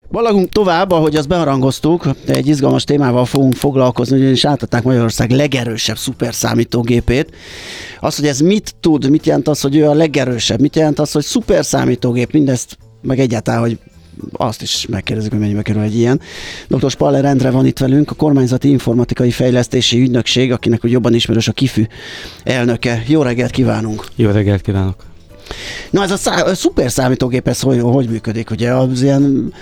Balagunk tovább, ahogy azt beharangoztuk, egy izgalmas témával fogunk foglalkozni, ugyanis átadták Magyarország legerősebb szuperszámítógépét. Az, hogy ez mit tud, mit jelent az, hogy ő a legerősebb, mit jelent az, hogy szuperszámítógép, mindezt, meg egyáltalán, hogy azt is megkérdezzük, hogy mennyibe kerül egy ilyen. Dr. Spaller Endre van itt velünk, a Kormányzati Informatikai Fejlesztési Ügynökség, akinek úgy jobban ismerős a KIFÜ elnöke. Jó reggelt kívánunk! Jó reggelt kívánok! Na ez a szuper számítógép, ez hogy működik? Ugye az ilyen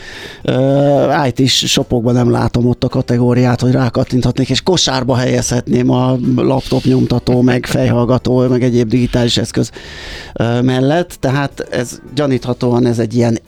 IT-s shopokban nem látom ott a kategóriát, hogy rákattinthatnék, és kosárba helyezhetném a laptop nyomtató, meg fejhallgató, meg egyéb digitális eszköz mellett. Tehát ez gyaníthatóan ez egy ilyen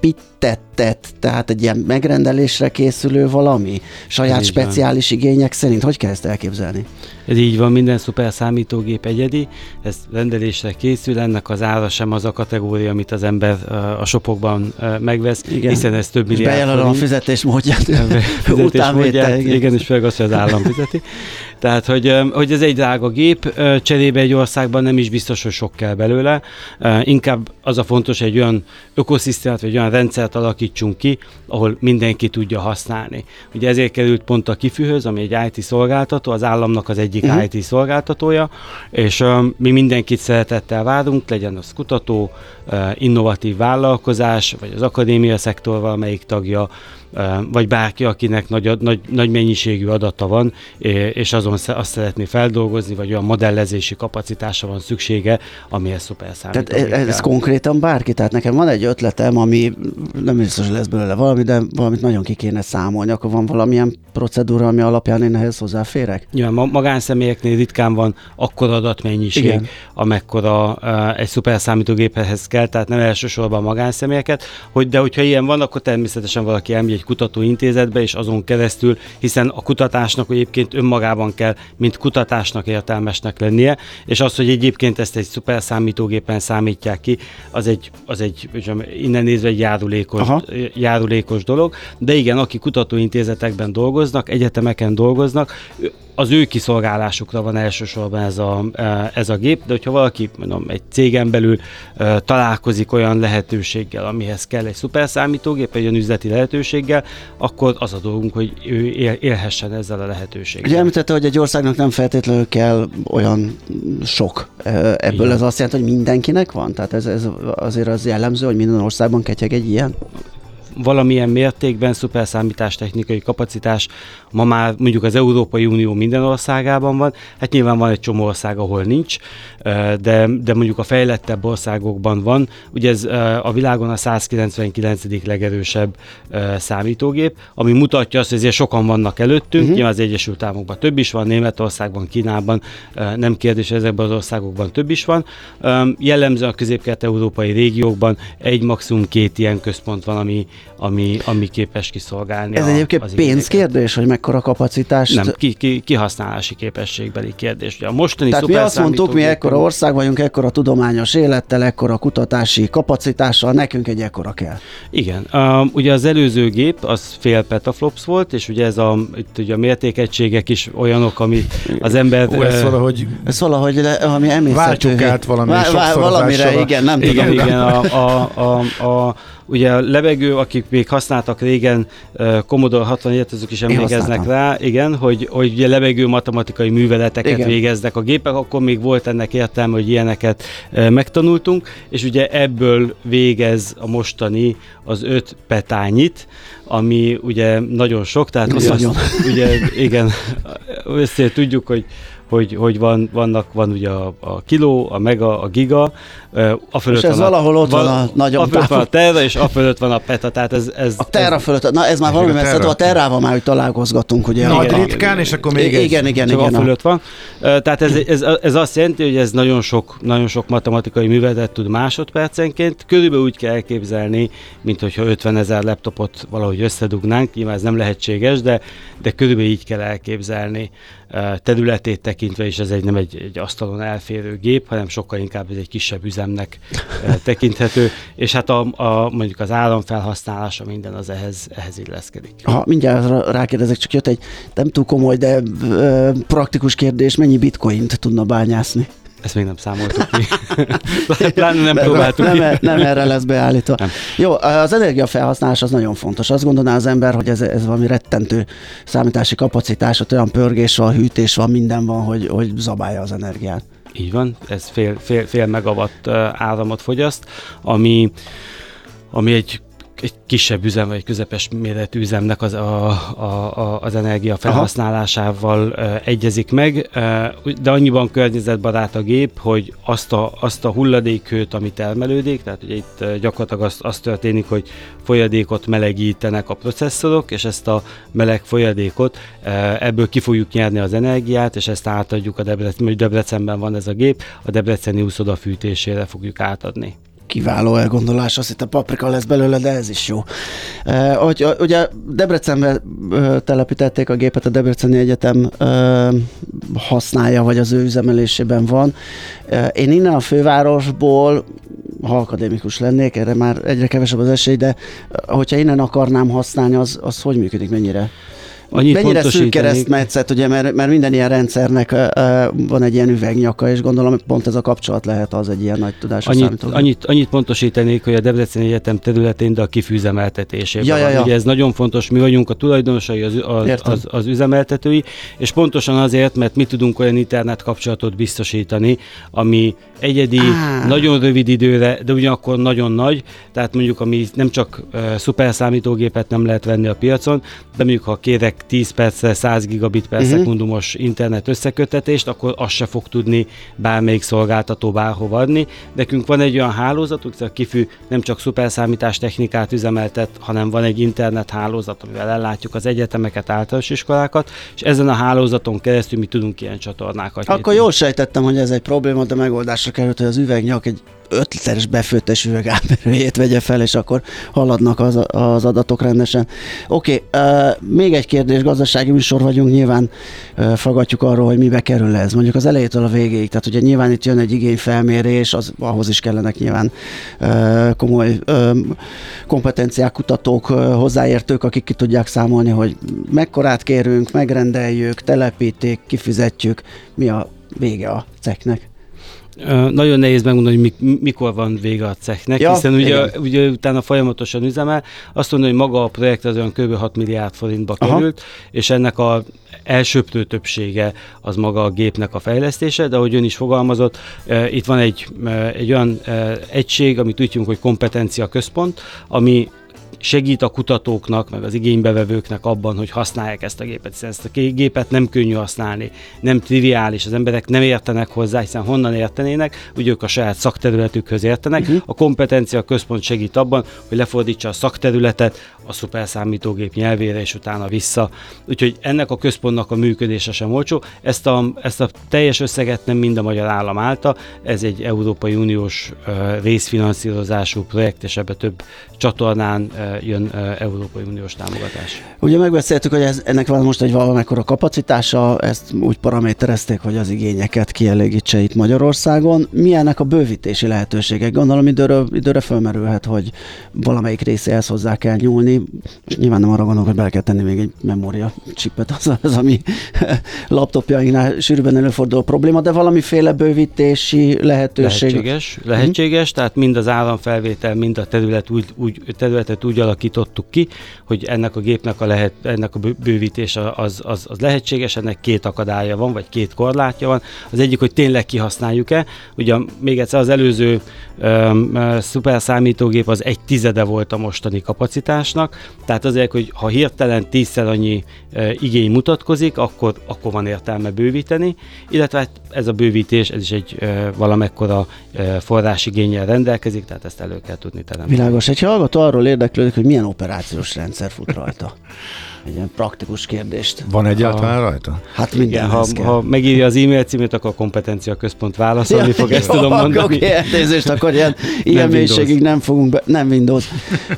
tehát egy ilyen megrendelésre készülő valami? Saját speciális igények szerint? Hogy kell ezt elképzelni? Ez így van, minden szuper számítógép egyedi, ez rendelésre készül, ennek az ára sem az a kategória, amit az ember a shopokban megvesz, igen. Hiszen ez több milliárd forint. Bejelölöm a fizetésmódját. Igen, és főleg az, hogy az állam fizeti. Tehát, hogy ez egy drága gép, cserébe egy országban nem is biztos, hogy sok kell belőle. Inkább az a fontos, hogy egy olyan ökoszisztémát, vagy olyan rendszert alakítsunk ki, ahol mindenki tudja használni. Ugye ezért került pont a KIFÜ-höz, ami egy IT szolgáltató, az államnak az egyik IT szolgáltatója, és mi mindenkit szeretettel várunk, legyen az kutató, innovatív vállalkozás, vagy az akadémia szektor valamelyik tagja, vagy bárki, akinek nagy mennyiségű adata van, és azon azt szeretné feldolgozni, vagy olyan modellezési kapacitása van szüksége, amihez szuper számítógép. Tehát ez konkrétan bárki? Tehát nekem van egy ötletem, ami nem biztos, hogy lesz belőle valami, de valamit nagyon ki kéne számolni. Akkor van valamilyen procedúra, ami alapján én ehhez hozzáférek? Ja, magánszemélyeknél ritkán van akkora adatmennyiség, igen, amekkora egy szuper számítógéphez kell, tehát nem elsősorban magánszemélyeket, de hogyha ilyen van, akkor természetesen valaki elmegy egy kutatóintézetbe, és azon keresztül, hiszen a kutatásnak egyébként önmagában kell, mint kutatásnak értelmesnek lennie, és az, hogy egyébként ezt egy szuper számítógépen számítják ki, az egy innen nézve egy járulékos dolog, de igen, aki kutatóintézetekben dolgoznak, egyetemeken dolgoznak, az ő kiszolgálásukra van elsősorban ez a gép, de hogyha valaki egy cégen belül találkozik olyan lehetőséggel, amihez kell egy szuperszámítógép, egy olyan üzleti lehetőséggel, akkor az a dolgunk, hogy ő élhessen ezzel a lehetőséggel. Ugye említette, hogy egy országnak nem feltétlenül kell olyan sok. Ebből igen. Ez azt jelenti, hogy mindenkinek van? Tehát ez azért az jellemző, hogy minden országban ketyeg egy ilyen? Valamilyen mértékben szuperszámítástechnikai kapacitás ma már mondjuk az Európai Unió minden országában van, hát nyilván van egy csomó ország, ahol nincs, de mondjuk a fejlettebb országokban van. Ugye ez a világon a 199. legerősebb számítógép, ami mutatja azt, hogy ezért sokan vannak előttünk, nyilván az Egyesült Államokban több is van, Németországban, Kínában, nem kérdés, ezekben az országokban több is van. Jellemzően a közép-kelet-európai régiókban egy maximum 2 ilyen központ van, ami képes kiszolgálni. Ez egyébként pénzkérdés, hogy mekkora kapacitást? Nem, kihasználási képességbeli kérdés. Ugye a mostani tehát mi azt mondtuk, mi ekkora ország vagyunk, ekkora tudományos élettel, ekkora kutatási kapacitással, nekünk egy ekkora kell. Igen. Ugye az előző gép, az fél petaflops volt, és ugye itt ugye a mértékegységek is olyanok, amit az ember... Ez valahogy ami emészhető. Váltsuk át valamire, igen, nem tudom. Igen, ugye a levegő, akik még használtak régen Commodore 64-et, azok is emlékeznek rá, igen, hogy ugye levegő matematikai műveleteket igen. végeznek a gépek, akkor még volt ennek értelme, hogy ilyeneket megtanultunk, és ugye ebből végez a mostani az 5 petányit, ami ugye nagyon sok, tehát ugye igen, össze tudjuk, hogy van ugye a kiló, a mega, a giga, a fölött és ez van valahol ott van a nagyobb a fölött van a terra, és a fölött van a peta, tehát ez a terra fölött, na ez már valami messze, a terrával már, hogy találkozgatunk, ugye. Nagy ritkán, és akkor még igen. A fölött van. Tehát ez azt jelenti, hogy ez nagyon sok matematikai műveletet tud másodpercenként, körülbelül úgy kell elképzelni, mint hogyha 50 000 laptopot valahogy összedugnánk, nyilván ez nem lehetséges, de körülbelül így kell elképzelni területét tekintve, és ez nem egy asztalon elférő gép, hanem sokkal inkább ez egy kisebb üzemnek tekinthető, és hát mondjuk az áramfelhasználása minden az ehhez illeszkedik. Mindjárt rákérdezek, csak jött egy nem túl komoly, de praktikus kérdés, mennyi bitcoint tudna bányászni? Ezt még nem számoltuk ki. Pláne nem próbáltuk ki. Nem erre lesz beállítva. Nem. Jó, az energiafelhasználás az nagyon fontos. Azt gondolná az ember, hogy ez valami rettentő számítási kapacitás, ott olyan pörgés van, hűtés van, minden van, hogy zabálja az energiát. Így van, ez fél megawatt áramot fogyaszt, ami egy kisebb üzem, vagy egy közepes méretű üzemnek az energia felhasználásával egyezik meg, de annyiban környezetbarát a gép, hogy azt a hulladékhőt, ami termelődik, tehát ugye itt gyakorlatilag az történik, hogy folyadékot melegítenek a processzorok, és ezt a meleg folyadékot ebből ki fogjuk nyerni az energiát, és ezt átadjuk Debrecenben van ez a gép, a debreceni úszoda fűtésére fogjuk átadni. Kiváló elgondolás, azt hittem paprika lesz belőle, de ez is jó. Ugye Debrecenben telepítették a gépet, a Debreceni Egyetem használja, vagy az ő üzemelésében van. Én innen a fővárosból, ha akadémikus lennék, erre már egyre kevesebb az esély, de hogyha innen akarnám használni, az hogy működik, mennyire? Mennyire szűk keresztmetszet, ugye, mert minden ilyen rendszernek van egy ilyen üvegnyaka, és gondolom, hogy pont ez a kapcsolat lehet az egy ilyen nagy tudású számítógép. Annyit pontosítanék, hogy a Debreceni Egyetem területén, de a kifűzemeltetésében van. Ugye ez nagyon fontos, mi vagyunk a tulajdonosai, az üzemeltetői, és pontosan azért, mert mi tudunk olyan internet kapcsolatot biztosítani, ami egyedi, nagyon rövid időre, de ugyanakkor nagyon nagy, tehát mondjuk, ami nem csak szuperszámítógépet nem lehet venni a piacon, de mondjuk, ha kérek 10 percre 100 gigabit per szekundumos internet összeköttetést, akkor azt se fog tudni bármelyik szolgáltató bárhova adni. Nekünk van egy olyan hálózatunk, a Kifű nem csak szuperszámítás technikát üzemeltet, hanem van egy internet hálózat, amivel ellátjuk az egyetemeket, általános iskolákat, és ezen a hálózaton keresztül mi tudunk ilyen csatornákat nyitni. Akkor jól sejtettem, hogy ez egy probléma, de megoldásra került, hogy az üvegnyak egy 5 literes befőttes üveg átmérőjét vegye fel, és akkor haladnak az adatok rendesen. Oké, még egy kérdés, gazdasági műsor vagyunk, nyilván faggatjuk arról, hogy mibe kerül ez. Mondjuk az elejétől a végéig, tehát ugye nyilván itt jön egy igényfelmérés, ahhoz is kellenek nyilván komoly kompetenciák, kutatók, hozzáértők, akik ki tudják számolni, hogy mekkorát kérünk, megrendeljük, telepítik, kifizetjük, mi a vége a ceknek. Nagyon nehéz megmondani, hogy mikor van vége a cechnek, hiszen ugye utána folyamatosan üzemel. Azt mondom, hogy maga a projekt az olyan kb. 6 milliárd forintba került, és ennek az elsöprő többsége az maga a gépnek a fejlesztése, de ahogy ön is fogalmazott, itt van egy olyan egység, amit úgy hívunk, hogy kompetencia központ, ami segít a kutatóknak, meg az igénybevevőknek abban, hogy használják ezt a gépet, hiszen ezt a gépet nem könnyű használni, nem triviális, az emberek nem értenek hozzá, hiszen honnan értenének, ugye ők a saját szakterületükhöz értenek. A kompetencia központ segít abban, hogy lefordítsa a szakterületet a szuperszámítógép nyelvére, és utána vissza. Úgyhogy ennek a központnak a működése sem olcsó. Ezt a teljes összeget nem mind a magyar állam állta, ez egy Európai Uniós részfinanszírozású projekt, és ebbe több csatornán jön Európai Uniós támogatás. Ugye megbeszéltük, hogy ennek van most egy valamekkora kapacitása, ezt úgy paraméterezték, hogy az igényeket kielégítse itt Magyarországon. Milyennek a bővítési lehetőségek? Gondolom időre fölmerülhet, hogy valamelyik részéhez hozzá kell nyúlni. Nyilván nem arra gondolok, hogy bele kell tenni még egy memória chipet, az ami laptopjainknál sűrűbben előforduló probléma, de valamiféle bővítési lehetőség. Lehetséges, tehát mind az áramfelvétel, mind a területet úgy alakítottuk ki, hogy ennek a gépnek ennek a bővítése az lehetséges, ennek 2 akadálya van, vagy 2 korlátja van. Az egyik, hogy tényleg kihasználjuk-e. Ugye még egyszer az előző szuperszámítógép az 1/10 volt a mostani kapacitásnak, tehát azért, hogy ha hirtelen 10-szer annyi igény mutatkozik, akkor van értelme bővíteni, illetve ez a bővítés, ez is egy valamekkora forrásigénnyel rendelkezik, tehát ezt elő kell tudni teremteni. Világos. Egy hallgató arról érdeklődik, hogy milyen operációs rendszer fut rajta. Egy ilyen praktikus kérdést. Van egyáltalán rajta? Hát minden. Ha megírja az e-mail címét, akkor a kompetencia központ válaszolni fog, ezt tudom mondani. Oké, elnézést, akkor ilyen mélységig nem fogunk nem Windows.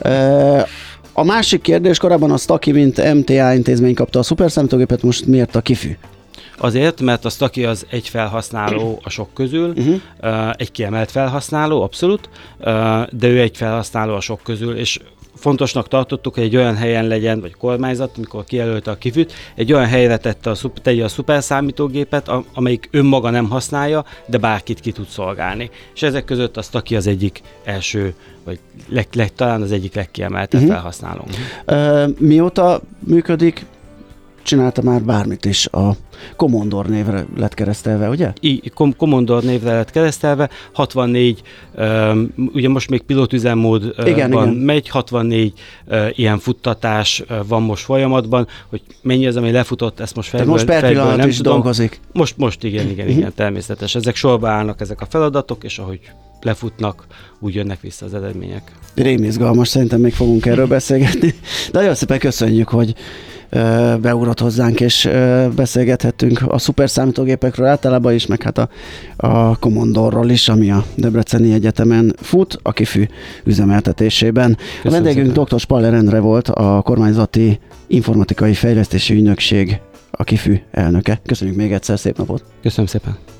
A másik kérdés, korábban a Staki, mint MTA intézmény kapta a szuperszámítógépet, most miért a Kifű? Azért, mert a Staki az egy felhasználó a sok közül, egy kiemelt felhasználó, abszolút, de ő egy felhasználó a sok közül, és fontosnak tartottuk, hogy egy olyan helyen legyen, vagy kormányzat, amikor kijelölte a kifűt, egy olyan helyre tegye a szuperszámítógépet, amelyik önmaga nem használja, de bárkit ki tud szolgálni. És ezek között a Staki az egyik első, vagy talán az egyik legkiemeltebb felhasználónk. Mióta működik, csinálta már bármit is, a Commodore névre lett keresztelve, ugye? Commodore névre lett keresztelve, 64, ugye most még pilotüzemmódban megy, 64 ilyen futtatás van most folyamatban, hogy mennyi az, ami lefutott, ezt most fejből nem is tudom. Dolgozik. Most igen, természetes. Ezek sorba állnak ezek a feladatok, és ahogy lefutnak, úgy jönnek vissza az eredmények. Rémizgalmas, szerintem még fogunk erről beszélgetni. De nagyon szépen köszönjük, hogy beugrott hozzánk, és beszélgethettünk a szuperszámítógépekről általában is, meg hát a Commodore-ról is, ami a Debreceni Egyetemen fut, a KIFÜ üzemeltetésében. A vendégünk dr. Spaller Endre volt, a kormányzati informatikai fejlesztési ügynökség, a KIFÜ elnöke. Köszönjük még egyszer, szép napot! Köszönöm szépen!